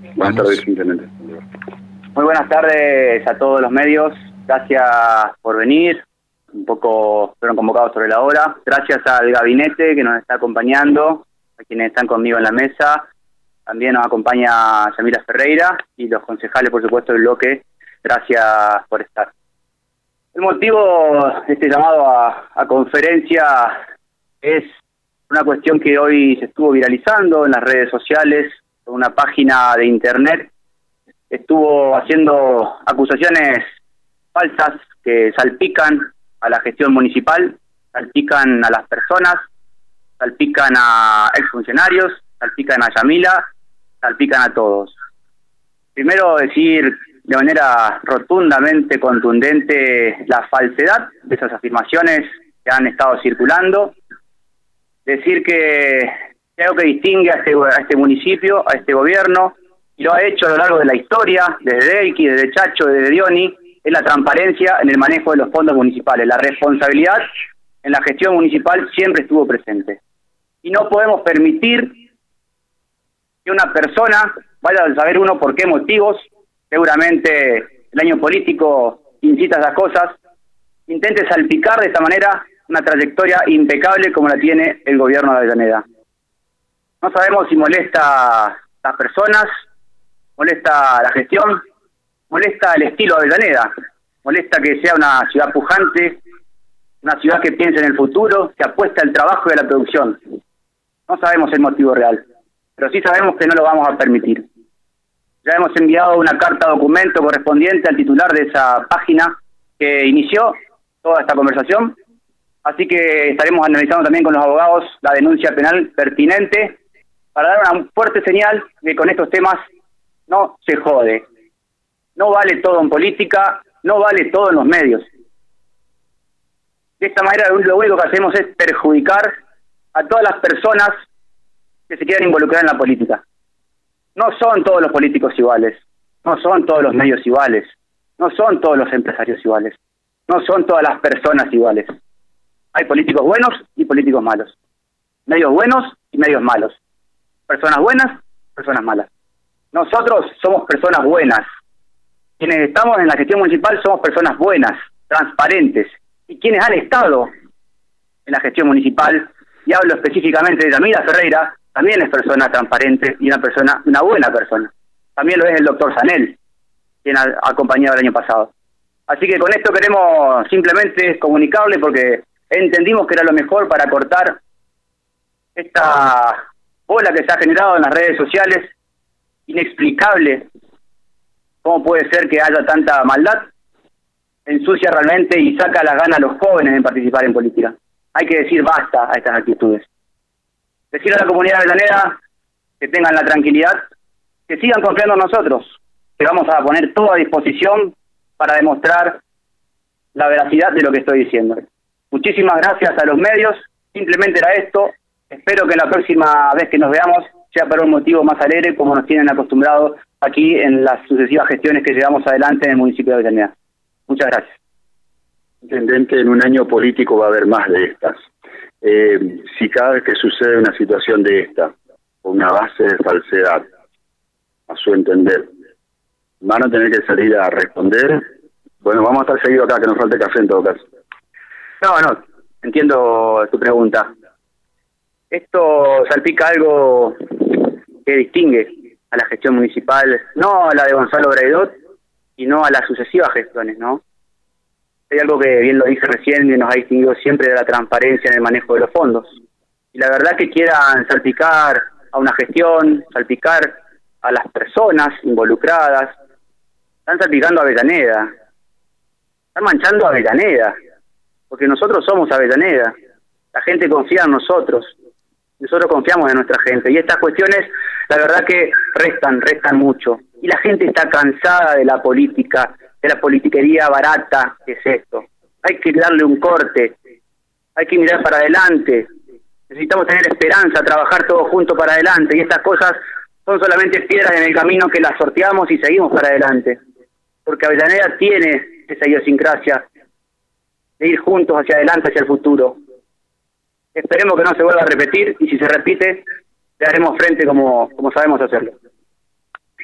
Buenas tardes, intendente. Muy buenas tardes a todos los medios. Gracias por venir. Un poco fueron convocados sobre la hora. Gracias al gabinete que nos está acompañando, a quienes están conmigo en la mesa. También nos acompaña Yamila Ferreira y los concejales, por supuesto, del bloque. Gracias por estar. El motivo de este llamado a conferencia es una cuestión que hoy se estuvo viralizando en las redes sociales. Una página de internet estuvo haciendo acusaciones falsas que salpican a la gestión municipal, salpican a las personas, salpican a exfuncionarios, salpican a Yamila, salpican a todos. Primero decir de manera rotundamente contundente la falsedad de esas afirmaciones que han estado circulando. Decir que algo que distingue a este municipio, a este gobierno, y lo ha hecho a lo largo de la historia, desde Deiki, desde Chacho, desde Dioni, es la transparencia en el manejo de los fondos municipales. La responsabilidad en la gestión municipal siempre estuvo presente. Y no podemos permitir que una persona, vaya a saber uno por qué motivos, seguramente el año político incita a esas cosas, intente salpicar de esta manera una trayectoria impecable como la tiene el gobierno de Avellaneda. No sabemos si molesta a las personas, molesta la gestión, molesta el estilo de Avellaneda, molesta que sea una ciudad pujante, una ciudad que piense en el futuro, que apuesta al trabajo y a la producción. No sabemos el motivo real, pero sí sabemos que no lo vamos a permitir. Ya hemos enviado una carta documento correspondiente al titular de esa página que inició toda esta conversación, así que estaremos analizando también con los abogados la denuncia penal pertinente para dar una fuerte señal de que con estos temas no se jode. No vale todo en política, no vale todo en los medios. De esta manera lo único que hacemos es perjudicar a todas las personas que se quieran involucrar en la política. No son todos los políticos iguales, no son todos los medios iguales, no son todos los empresarios iguales, no son todas las personas iguales. Hay políticos buenos y políticos malos, medios buenos y medios malos, personas buenas, personas malas. Nosotros somos personas buenas. Quienes estamos en la gestión municipal somos personas buenas, transparentes. Y quienes han estado en la gestión municipal, y hablo específicamente de Yamila Ferreira, también es persona transparente y una buena persona. También lo es el doctor Sanel, quien ha acompañado el año pasado. Así que con esto queremos simplemente comunicarle, porque entendimos que era lo mejor para cortar esta ola que se ha generado en las redes sociales, inexplicable. ¿Cómo puede ser que haya tanta maldad? Ensucia realmente y saca las ganas a los jóvenes de participar en política. Hay que decir basta a estas actitudes. Decir a la comunidad de Avellaneda que tengan la tranquilidad, que sigan confiando en nosotros, que vamos a poner todo a disposición para demostrar la veracidad de lo que estoy diciendo. Muchísimas gracias a los medios. Simplemente era esto. Espero que la próxima vez que nos veamos sea por un motivo más alegre, como nos tienen acostumbrados aquí en las sucesivas gestiones que llevamos adelante en el municipio de Avellaneda. Muchas gracias. Intendente, en un año político va a haber más de estas. Si cada vez que sucede una situación de esta, con una base de falsedad, a su entender, van a tener que salir a responder. Bueno, vamos a estar seguidos acá, que nos falte café en todo caso. No, entiendo tu pregunta. Esto salpica algo que distingue a la gestión municipal, no a la de Gonzalo Braidot, y no a las sucesivas gestiones, ¿no? Hay algo que bien lo dije recién y nos ha distinguido siempre de la transparencia en el manejo de los fondos. Y la verdad que quieran salpicar a una gestión, salpicar a las personas involucradas, están salpicando a Avellaneda, están manchando a Avellaneda, porque nosotros somos Avellaneda, la gente confía en nosotros confiamos en nuestra gente, y estas cuestiones la verdad que restan mucho, y la gente está cansada de la política, de la politiquería barata que es esto. Hay que darle un corte, hay que mirar para adelante, necesitamos tener esperanza, trabajar todos juntos para adelante, y estas cosas son solamente piedras en el camino que las sorteamos y seguimos para adelante, porque Avellaneda tiene esa idiosincrasia de ir juntos hacia adelante, hacia el futuro. Esperemos que no se vuelva a repetir, y si se repite, le haremos frente como sabemos hacerlo.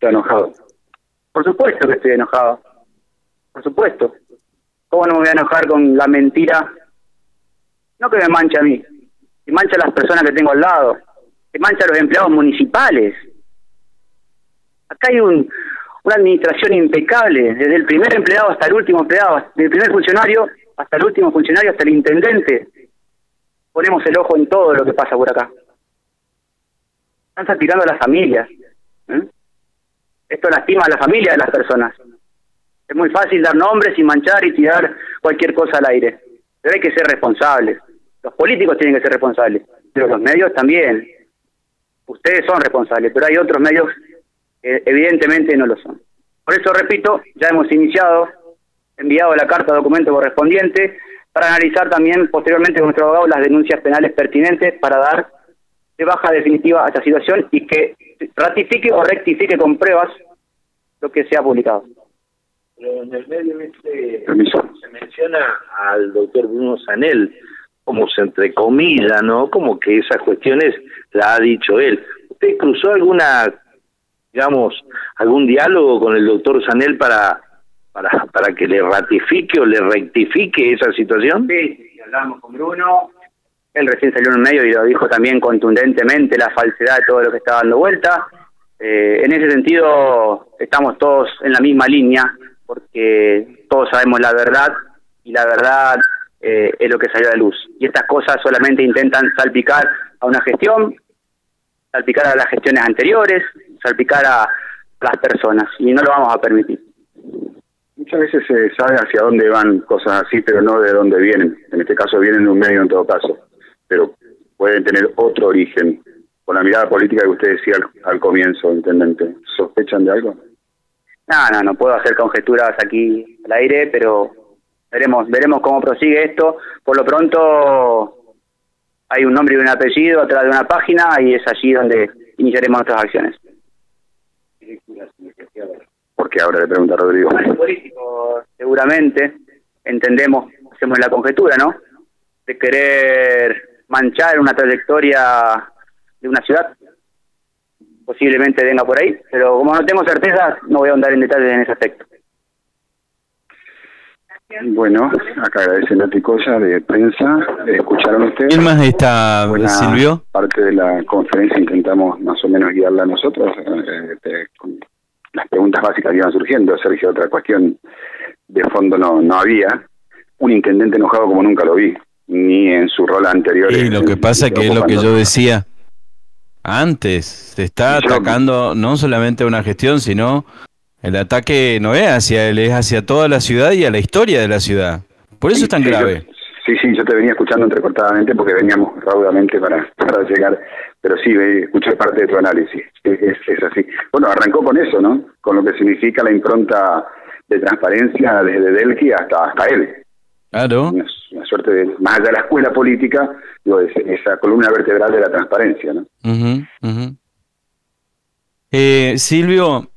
¿Está enojado? Por supuesto que estoy enojado. Por supuesto. ¿Cómo no me voy a enojar con la mentira? No que me mancha a mí, que mancha a las personas que tengo al lado, que mancha a los empleados municipales. Acá hay una administración impecable, desde el primer empleado hasta el último empleado, desde el primer funcionario hasta el último funcionario, hasta el intendente. Ponemos el ojo en todo lo que pasa por acá. Están salpicando a las familias. Esto lastima a la familia de las personas. Es muy fácil dar nombres y manchar y tirar cualquier cosa al aire. Pero hay que ser responsables. Los políticos tienen que ser responsables, pero los medios también. Ustedes son responsables, pero hay otros medios que evidentemente no lo son. Por eso, repito, ya hemos enviado la carta documento correspondiente para analizar también posteriormente con nuestro abogado las denuncias penales pertinentes para dar de baja definitiva a esta situación y que ratifique o rectifique con pruebas lo que se ha publicado. Pero en el medio se menciona al doctor Bruno Zanel, como se entrecomilla, ¿no? Como que esas cuestiones las ha dicho él. ¿Usted cruzó algún diálogo con el doctor Zanel para que le ratifique o le rectifique esa situación? Sí, hablamos con Bruno. Él recién salió en un medio y lo dijo también contundentemente, la falsedad de todo lo que está dando vuelta. En ese sentido, estamos todos en la misma línea, porque todos sabemos la verdad, y la verdad es lo que salió a la luz. Y estas cosas solamente intentan salpicar a una gestión, salpicar a las gestiones anteriores, salpicar a las personas, y no lo vamos a permitir. Muchas veces se sabe hacia dónde van cosas así, pero no de dónde vienen. En este caso vienen de un medio en todo caso, pero pueden tener otro origen. Con la mirada política que usted decía al comienzo, intendente, ¿sospechan de algo? No puedo hacer conjeturas aquí al aire, pero veremos cómo prosigue esto. Por lo pronto hay un nombre y un apellido atrás de una página y es allí donde iniciaremos nuestras acciones. ¿Por qué ahora le pregunta Rodrigo? Los políticos seguramente entendemos, hacemos la conjetura, ¿no?, de querer manchar una trayectoria de una ciudad. Posiblemente venga por ahí, pero como no tengo certeza, no voy a ahondar en detalles en ese aspecto. Bueno, acá agradece Nati Colla de prensa. ¿Escucharon ustedes? ¿Quién más está, Silvio? Parte de la conferencia intentamos más o menos guiarla nosotros. Con las preguntas básicas que iban surgiendo. Sergio, otra cuestión de fondo no había. Un intendente enojado como nunca lo vi, ni en su rol anterior. Y lo que pasa que es lo que yo decía antes, se está atacando no solamente a una gestión, sino el ataque no es hacia él, es hacia toda la ciudad y a la historia de la ciudad. Por eso es tan grave. Yo te venía escuchando entrecortadamente porque veníamos raudamente para llegar, pero sí, escuché parte de tu análisis, es así. Bueno, arrancó con eso, ¿no? Con lo que significa la impronta de transparencia desde Delqui hasta él. Claro. Una suerte de, más allá de la escuela política, esa columna vertebral de la transparencia, ¿no? Silvio,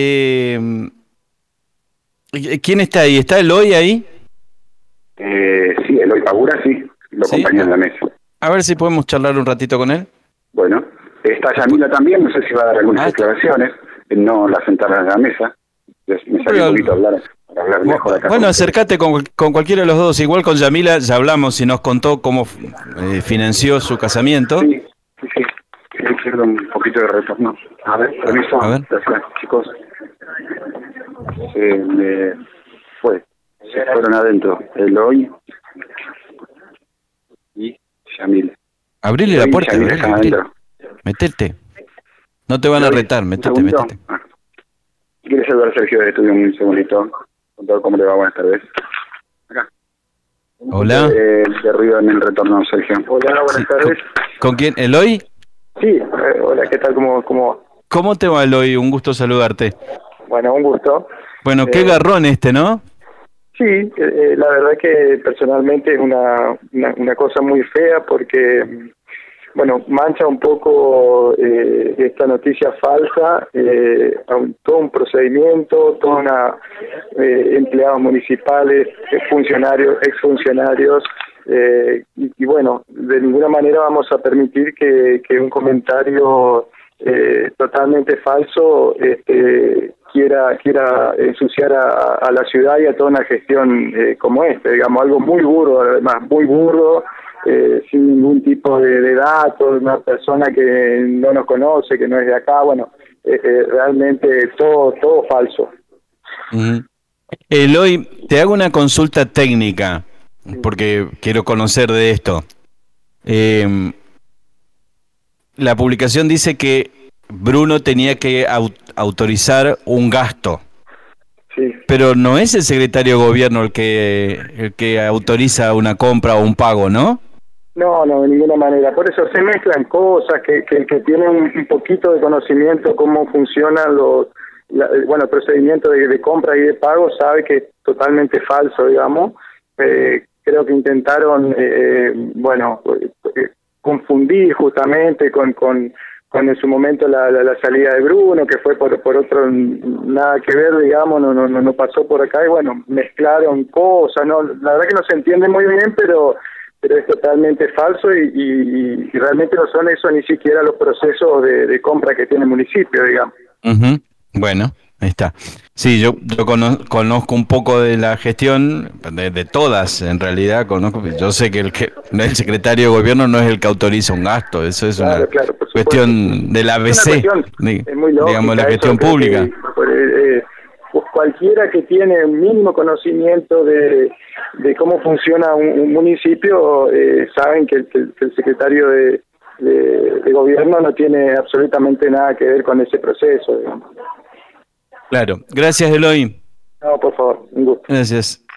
¿quién está ahí? ¿Está Eloy ahí? Sí, Eloy Pagura, sí, lo acompañé en la mesa. A ver si podemos charlar un ratito con él. Bueno, está Yamila también, no sé si va a dar algunas declaraciones, no la sentaron a la mesa, me salió un poquito a hablar mejor acá. Bueno, acércate con cualquiera de los dos, igual con Yamila ya hablamos y nos contó cómo financió su casamiento. Sí, quiero un poquito de retorno. A ver, permiso, gracias, chicos. Se fueron adentro Eloy y Yamila. Abrile la puerta, metete. No te van a retar, metete. ¿Quieres saludar a Sergio de estudio un segundito? Contar cómo le va, buenas tardes. Acá. Hola. De ruido en el retorno, Sergio. Hola, buenas tardes. ¿Con quién? ¿Eloy? Sí, hola, ¿qué tal? ¿Cómo te va, Eloy? Un gusto saludarte. Bueno, un gusto. Bueno, qué garrón ¿no? Sí, la verdad que personalmente es una cosa muy fea porque, bueno, mancha un poco esta noticia falsa, todo un procedimiento, empleados municipales, funcionarios, exfuncionarios, y bueno, de ninguna manera vamos a permitir que un comentario totalmente falso quiera ensuciar a la ciudad y a toda una gestión como esta, digamos, algo muy burdo, además muy burdo, sin ningún tipo de datos, una persona que no nos conoce, que no es de acá, bueno, realmente todo falso. Eloy, te hago una consulta técnica, porque quiero conocer de esto. La publicación dice que Bruno tenía que autorizar un gasto. Sí. Pero no es el secretario de gobierno el que autoriza una compra o un pago, ¿no? No, de ninguna manera. Por eso se mezclan cosas que tienen un poquito de conocimiento cómo funcionan el procedimiento de compra y de pago, sabe que es totalmente falso, digamos. Creo que intentaron, confundir justamente con en su momento la salida de Bruno, que fue por otro, nada que ver, digamos, no pasó por acá, y bueno, mezclaron cosas, no, la verdad que no se entiende muy bien, pero es totalmente falso y realmente no son eso ni siquiera los procesos de compra que tiene el municipio, digamos. Bueno, ahí está. Sí, yo conozco un poco de la gestión, de todas en realidad, yo sé que el secretario de gobierno no es el que autoriza un gasto, eso es una cuestión del ABC, es muy lógica, digamos, la gestión pública. Cualquiera que tiene un mínimo conocimiento de cómo funciona un municipio, saben que el secretario de gobierno no tiene absolutamente nada que ver con ese proceso, digamos. Claro. Gracias, Eloy. No, por favor, un gusto. Gracias.